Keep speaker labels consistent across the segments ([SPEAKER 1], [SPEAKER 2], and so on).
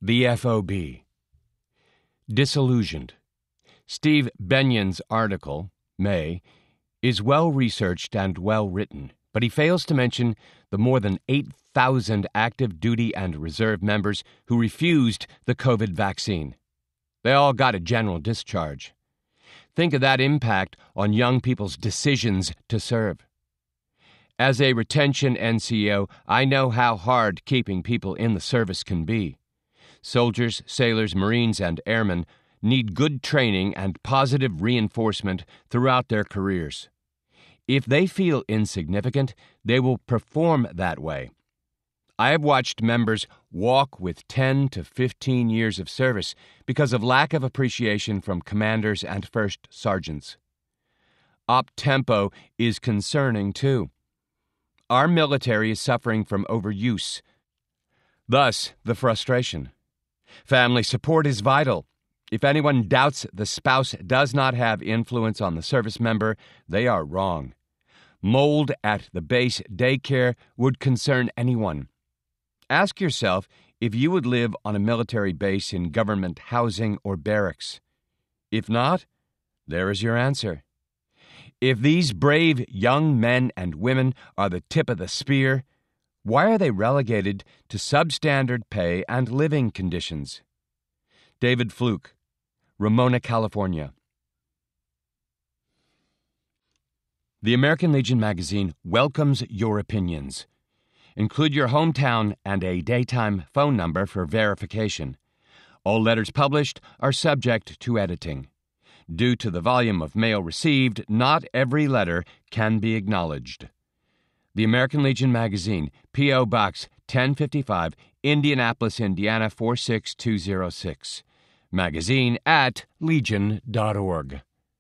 [SPEAKER 1] The FOB. Disillusioned. Steve Benyon's article, May, is well-researched and well-written, but he fails to mention the more than 8,000 active duty and reserve members who refused the COVID vaccine. They all got a general discharge. Think of that impact on young people's decisions to serve. As a retention NCO, I know how hard keeping people in the service can be. Soldiers, sailors, Marines, and airmen need good training and positive reinforcement throughout their careers. If they feel insignificant, they will perform that way. I have watched members walk with 10 to 15 years of service because of lack of appreciation from commanders and first sergeants. Op-tempo is concerning, too. Our military is suffering from overuse. Thus, the frustration. Family support is vital. If anyone doubts the spouse does not have influence on the service member, they are wrong. Mold at the base daycare would concern anyone. Ask yourself if you would live on a military base in government housing or barracks. If not, there is your answer. If these brave young men and women are the tip of the spear, why are they relegated to substandard pay and living conditions? David Fluke, Ramona, California. The American Legion magazine welcomes your opinions. Include your hometown and a daytime phone number for verification. All letters published are subject to editing. Due to the volume of mail received, not every letter can be acknowledged. The American Legion magazine, P.O. Box 1055, Indianapolis, Indiana 46206. magazine@legion.org.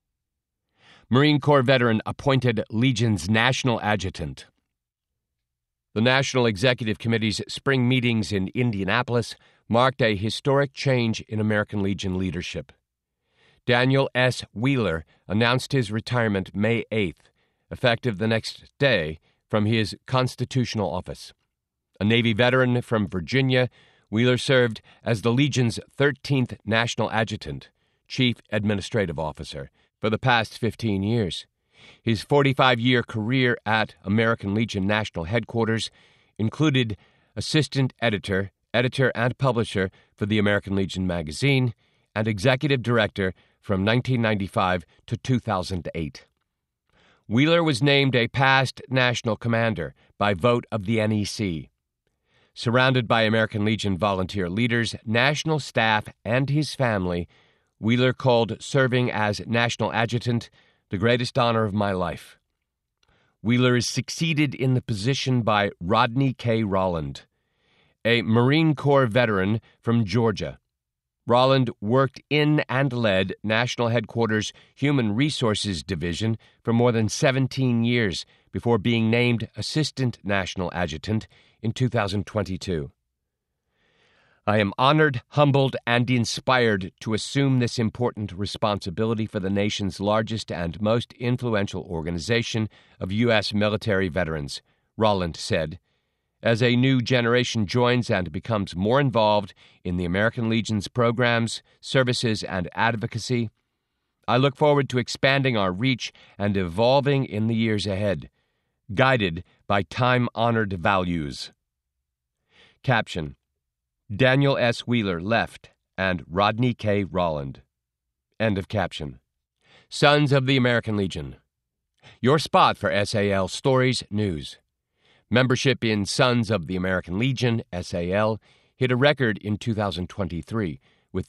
[SPEAKER 1] Marine Corps veteran appointed Legion's National Adjutant. The National Executive Committee's spring meetings in Indianapolis marked a historic change in American Legion leadership. Daniel S. Wheeler announced his retirement May 8th, effective the next day from his constitutional office. A Navy veteran from Virginia, Wheeler served as the Legion's 13th National Adjutant, Chief Administrative Officer, for the past 15 years. His 45-year career at American Legion National Headquarters included assistant editor, and publisher for the American Legion magazine, and executive director from 1995 to 2008. Wheeler was named a past national commander by vote of the NEC. Surrounded by American Legion volunteer leaders, national staff, and his family, Wheeler called serving as National Adjutant the greatest honor of my life. Wheeler is succeeded in the position by Rodney K. Rolland, a Marine Corps veteran from Georgia. Rolland worked in and led National Headquarters Human Resources Division for more than 17 years before being named Assistant National Adjutant in 2022. I am honored, humbled, and inspired to assume this important responsibility for the nation's largest and most influential organization of U.S. military veterans, Rolland said. As a new generation joins and becomes more involved in the American Legion's programs, services, and advocacy, I look forward to expanding our reach and evolving in the years ahead, guided by time-honored values. Caption: Daniel S. Wheeler left and Rodney K. Rolland. End of caption. Sons of the American Legion. Your spot for SAL Stories News. Membership in Sons of the American Legion, SAL, hit a record in 2023, with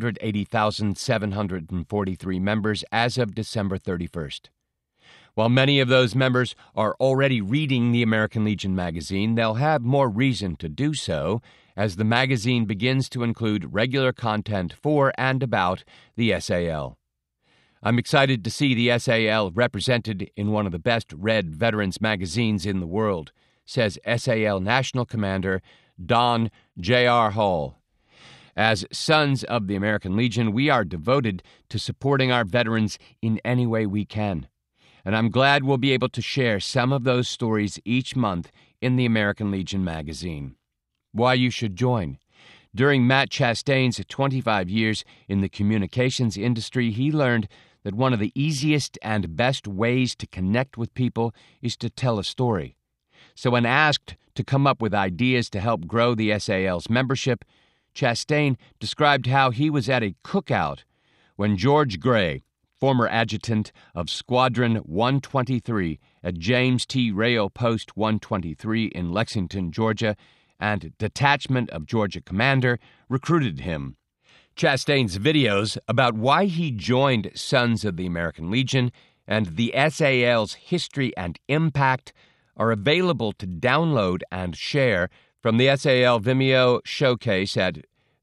[SPEAKER 1] 380,743 members as of December 31st. While many of those members are already reading the American Legion magazine, they'll have more reason to do so as the magazine begins to include regular content for and about the SAL. I'm excited to see the SAL represented in one of the best-read veterans magazines in the world, says SAL National Commander Don J.R. Hall. As Sons of the American Legion, we are devoted to supporting our veterans in any way we can. And I'm glad we'll be able to share some of those stories each month in the American Legion magazine. Why you should join. During Matt Chastain's 25 years in the communications industry, he learned that one of the easiest and best ways to connect with people is to tell a story. So when asked to come up with ideas to help grow the SAL's membership, Chastain described how he was at a cookout when George Gray, former adjutant of Squadron 123 at James T. Rail Post 123 in Lexington, Georgia, and Detachment of Georgia Commander, recruited him. Chastain's videos about why he joined Sons of the American Legion and the SAL's history and impact are available to download and share from the SAL Vimeo showcase at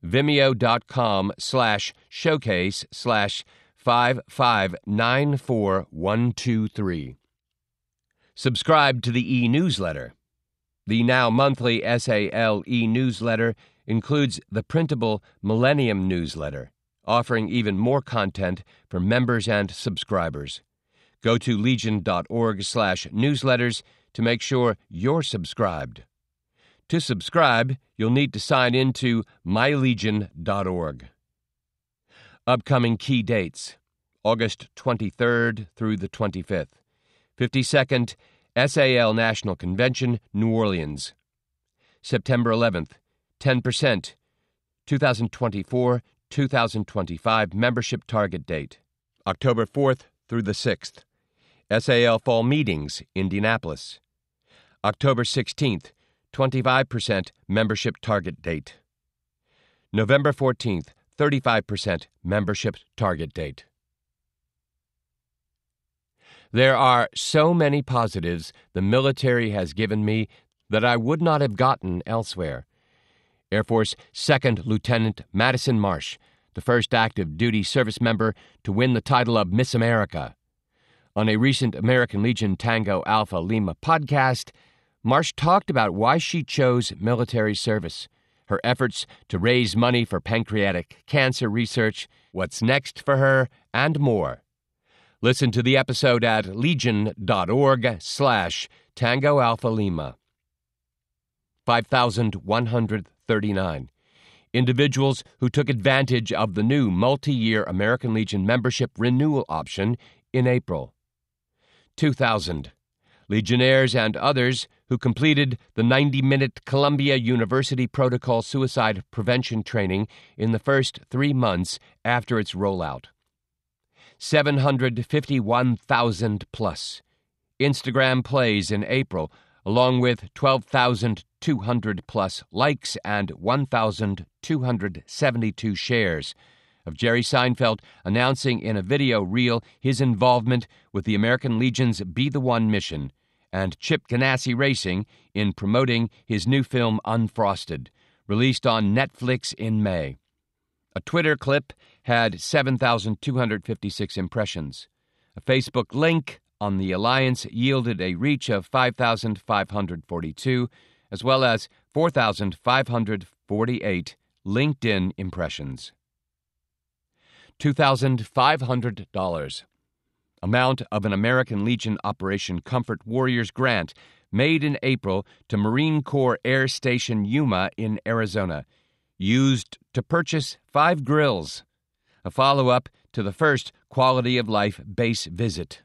[SPEAKER 1] vimeo.com/showcase/5594123. Subscribe to the e-newsletter. The now monthly SAL e-newsletter includes the printable Millennium newsletter, offering even more content for members and subscribers. Go to legion.org/newsletters to make sure you're subscribed. To subscribe, you'll need to sign in to mylegion.org. Upcoming key dates: August 23rd through the 25th. 52nd SAL National Convention, New Orleans. September 11th, 10%, 2024-2025 membership target date. October 4th through the 6th. SAL Fall Meetings, Indianapolis. October 16th, 25% membership target date. November 14th, 35% membership target date. There are so many positives the military has given me that I would not have gotten elsewhere. Air Force 2nd Lieutenant Madison Marsh, the first active duty service member to win the title of Miss America. On a recent American Legion Tango Alpha Lima podcast, Marsh talked about why she chose military service, her efforts to raise money for pancreatic cancer research, what's next for her, and more. Listen to the episode at legion.org/Tango Alpha Lima. 5,139. Individuals who took advantage of the new multi-year American Legion membership renewal option in April. 2,000. Legionnaires and others who completed the 90-minute Columbia University Protocol suicide prevention training in the first 3 months after its rollout. 751,000 plus. Instagram plays in April, along with 12,200 plus likes and 1,272 shares of Jerry Seinfeld announcing in a video reel his involvement with the American Legion's Be the One mission, and Chip Ganassi Racing in promoting his new film Unfrosted, released on Netflix in May. A Twitter clip had 7,256 impressions. A Facebook link on the Alliance yielded a reach of 5,542, as well as 4,548 LinkedIn impressions. $2,500. Amount of an American Legion Operation Comfort Warriors grant made in April to Marine Corps Air Station Yuma in Arizona, used to purchase 5 grills, a follow-up to the first Quality of Life base visit.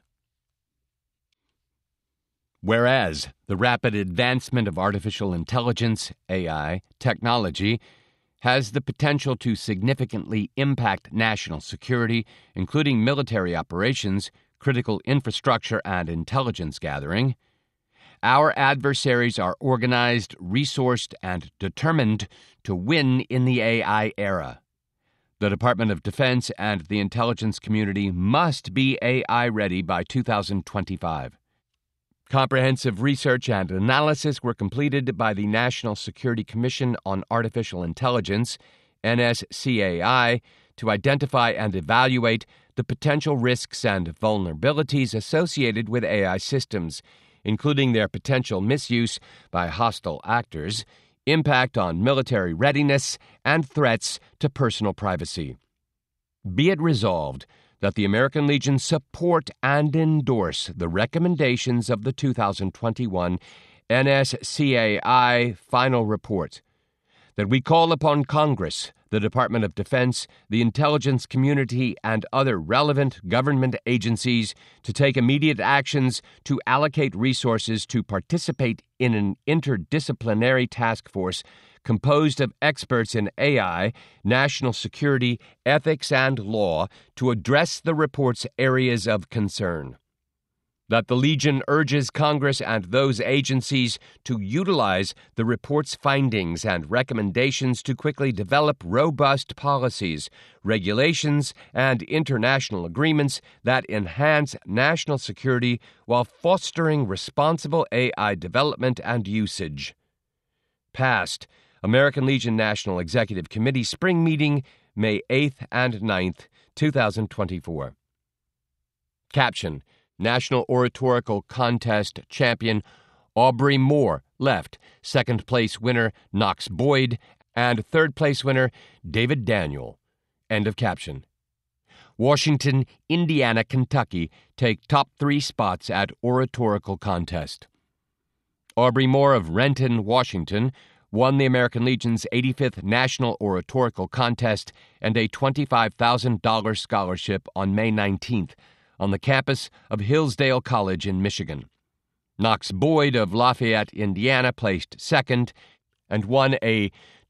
[SPEAKER 1] Whereas the rapid advancement of artificial intelligence, AI, technology, has the potential to significantly impact national security, including military operations, critical infrastructure, and intelligence gathering, our adversaries are organized, resourced, and determined to win in the AI era. The Department of Defense and the intelligence community must be AI ready by 2025. Comprehensive research and analysis were completed by the National Security Commission on Artificial Intelligence, NSCAI, to identify and evaluate the potential risks and vulnerabilities associated with AI systems, including their potential misuse by hostile actors, impact on military readiness, and threats to personal privacy. Be it resolved that the American Legion support and endorse the recommendations of the 2021 NSCAI final report, that we call upon Congress, the Department of Defense, the intelligence community, and other relevant government agencies to take immediate actions to allocate resources to participate in an interdisciplinary task force composed of experts in AI, national security, ethics, and law to address the report's areas of concern. That the Legion urges Congress and those agencies to utilize the report's findings and recommendations to quickly develop robust policies, regulations, and international agreements that enhance national security while fostering responsible AI development and usage. Passed. American Legion National Executive Committee Spring Meeting, May 8th and 9th, 2024. Caption: National Oratorical Contest champion Aubrey Moore left, second-place winner Knox Boyd, and third-place winner David Daniel. End of caption. Washington, Indiana, Kentucky take top 3 spots at Oratorical Contest. Aubrey Moore of Renton, Washington, won the American Legion's 85th National Oratorical Contest and a $25,000 scholarship on May 19th, on the campus of Hillsdale College in Michigan. Knox Boyd of Lafayette, Indiana, placed second and won a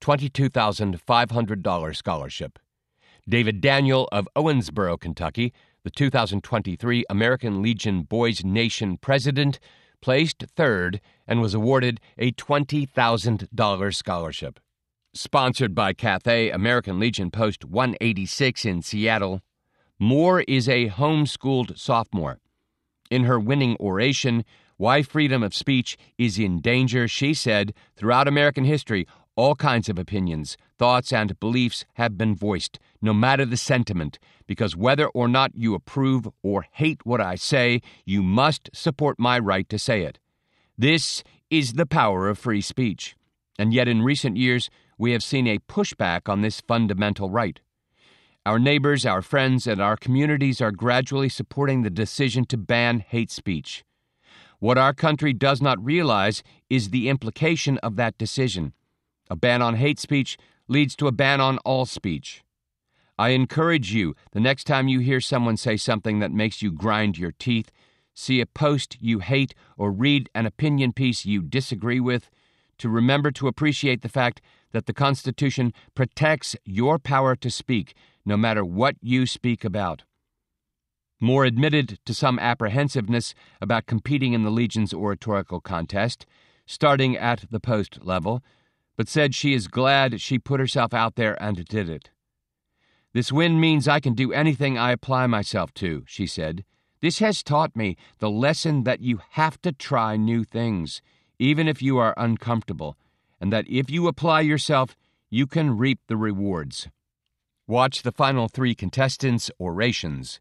[SPEAKER 1] $22,500 scholarship. David Daniel of Owensboro, Kentucky, the 2023 American Legion Boys Nation president, placed third and was awarded a $20,000 scholarship. Sponsored by Cathay American Legion Post 186 in Seattle, Moore is a homeschooled sophomore. In her winning oration, Why Freedom of Speech is in Danger, she said, throughout American history, all kinds of opinions, thoughts, and beliefs have been voiced, no matter the sentiment, because whether or not you approve or hate what I say, you must support my right to say it. This is the power of free speech. And yet in recent years, we have seen a pushback on this fundamental right. Our neighbors, our friends, and our communities are gradually supporting the decision to ban hate speech. What our country does not realize is the implication of that decision. A ban on hate speech leads to a ban on all speech. I encourage you, the next time you hear someone say something that makes you grind your teeth, see a post you hate, or read an opinion piece you disagree with, to remember to appreciate the fact that the Constitution protects your power to speak, no matter what you speak about. Moore admitted to some apprehensiveness about competing in the Legion's oratorical contest, starting at the post level, but said she is glad she put herself out there and did it. This win means I can do anything I apply myself to, she said. This has taught me the lesson that you have to try new things, even if you are uncomfortable, and that if you apply yourself, you can reap the rewards. Watch the final 3 contestants' orations.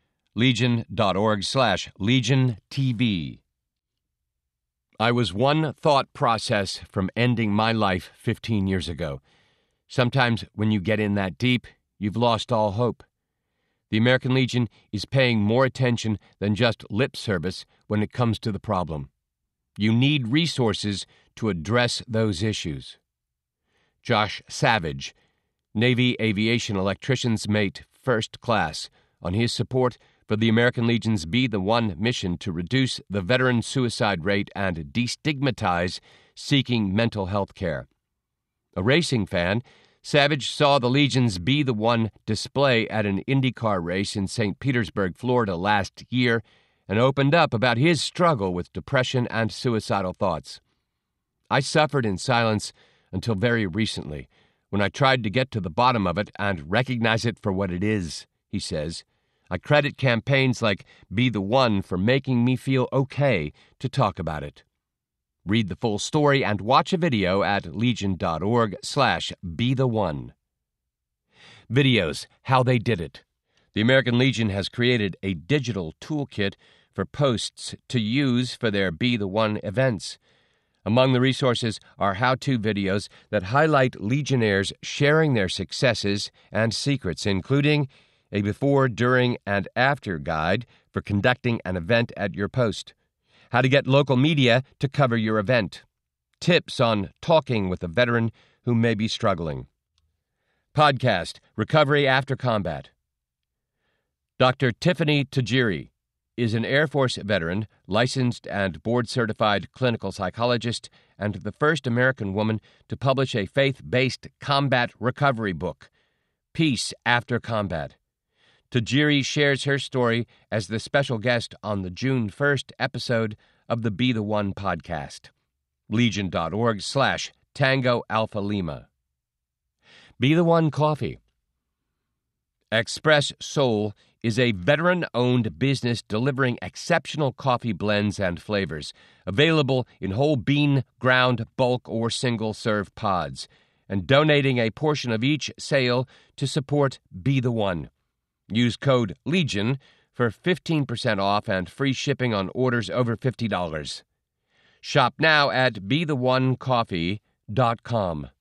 [SPEAKER 1] Legion.org/Legion TV. I was one thought process from ending my life 15 years ago. Sometimes when you get in that deep, you've lost all hope. The American Legion is paying more attention than just lip service when it comes to the problem. You need resources to address those issues. Josh Savage, Navy Aviation Electrician's Mate, First Class, on his support for the American Legion's Be the One mission to reduce the veteran suicide rate and destigmatize seeking mental health care. A racing fan, Savage saw the Legion's Be the One display at an IndyCar race in St. Petersburg, Florida last year, and opened up about his struggle with depression and suicidal thoughts. I suffered in silence until very recently, when I tried to get to the bottom of it and recognize it for what it is, he says. I credit campaigns like Be the One for making me feel okay to talk about it. Read the full story and watch a video at legion.org/BeTheOne. Videos, how they did it. The American Legion has created a digital toolkit for posts to use for their Be the One events. Among the resources are how-to videos that highlight Legionnaires sharing their successes and secrets, including a before, during, and after guide for conducting an event at your post, how to get local media to cover your event, tips on talking with a veteran who may be struggling. Podcast, Recovery After Combat. Dr. Tiffany Tajiri is an Air Force veteran, licensed and board-certified clinical psychologist, and the first American woman to publish a faith-based combat recovery book, Peace After Combat. Tajiri shares her story as the special guest on the June 1st episode of the Be the One podcast. Legion.org/Tango Alpha Lima. Be the One Coffee. Express Soul is a veteran-owned business delivering exceptional coffee blends and flavors, available in whole bean, ground, bulk, or single-serve pods, and donating a portion of each sale to support Be the One. Use code LEGION for 15% off and free shipping on orders over $50. Shop now at BeTheOneCoffee.com.